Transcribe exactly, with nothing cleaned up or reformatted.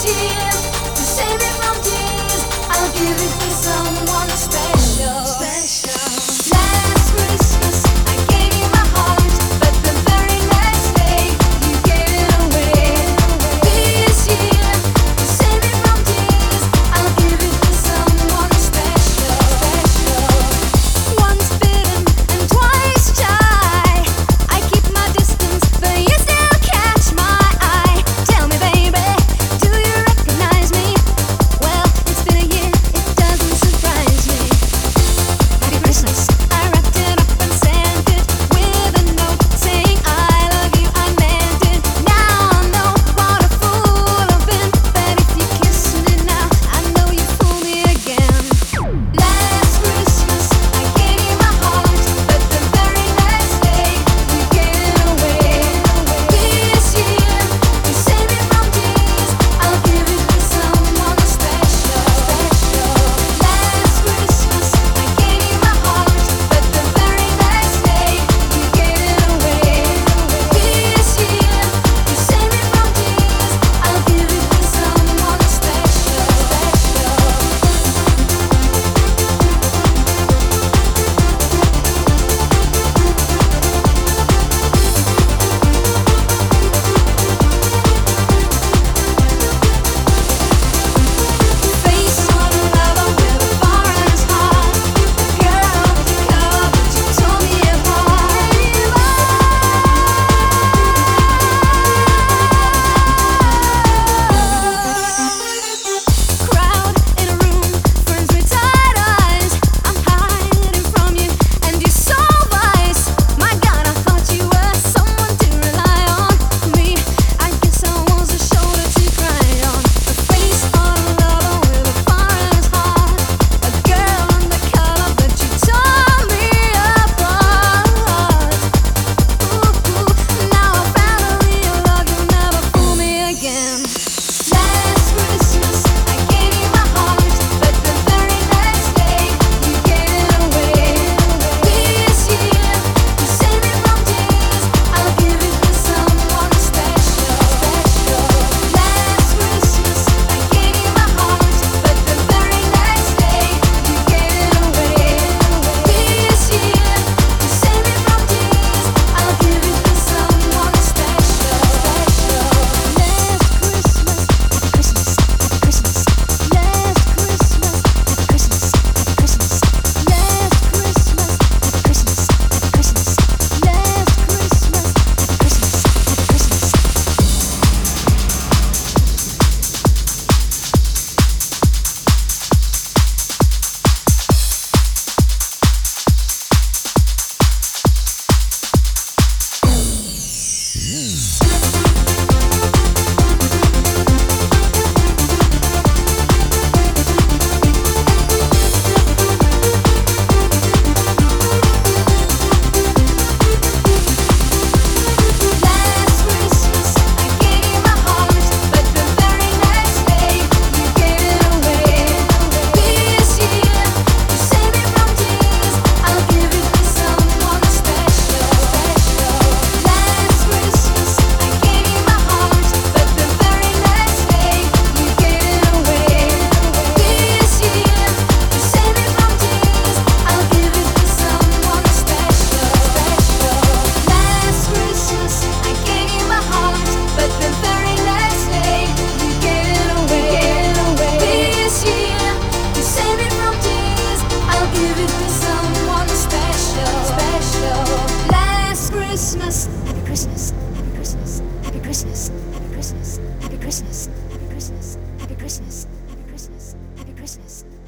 year, to save me from tears, I'll give it to someone special. Special. Last Christmas, I gave you my heart, but the very next day, you gave it away. This year, to save me from tears, I'll give it to someone special. Special. Once bitten and twice shy, I keep my distance, but you still catch my eye. Tell me, baby, do you recognize me? Well, it's been a year, it doesn't surprise me. Happy Christmas, I wrapped it up and sent it with a note saying I love you, I meant it. Now I know what a fool I've been, but if you kiss me now, I know you fool me again. Last Christmas, I gave you my heart, but the very next day, you gave it away. This year, to save me from tears, I'll give it to someone special. Last Christmas, I gave you my heart, but the very next day, you gave it away. This year, to save me from tears, I'll give it to someone special. Face on a lover with a foreigner's heart. Girl, the color, but you tore me apart. Crowd in a room, friends with tired eyes. I'm hiding from you, and you're so wise. My God, I thought you were someone to rely on. Me, I guess I was a shoulder to cry on. A face on a lover with a foreigner's heart. A girl undercover, but you tore me apart. Ooh, now I found a real love, you'll never fool me again. Last Christmas, I gave you my heart, but the very next day, you gave it away. This year, to save me from tears, I'll give it to someone special. Last Christmas, I gave you my heart, but the very next day, you gave it away. This year, to save me from tears, I'll give it to someone special. Last Christmas, Happy Christmas, Happy Christmas. Last Christmas, Happy Christmas, Happy Christmas. Last Christmas, Happy Christmas, Happy Christmas. Last Christmas, Happy Christmas, Happy Christmas. Last Christmas, I gave you my heart, but the very next day, you gave it away. This year, to save me from tears, I'll give it to someone special. Last Christmas, I gave you my heart, but the very next day, you gave it away. This year, to save me from tears, I'll give it to someone special. Last Christmas, I gave you my heart, but the very next day, you gave it away. This year, to save me from tears, I'll give it to someone special. Special. Last Christmas, Happy Christmas, Happy Christmas, Happy Christmas, Happy Christmas, Happy Christmas, Happy Christmas, Happy Christmas, Happy Christmas, Happy Christmas.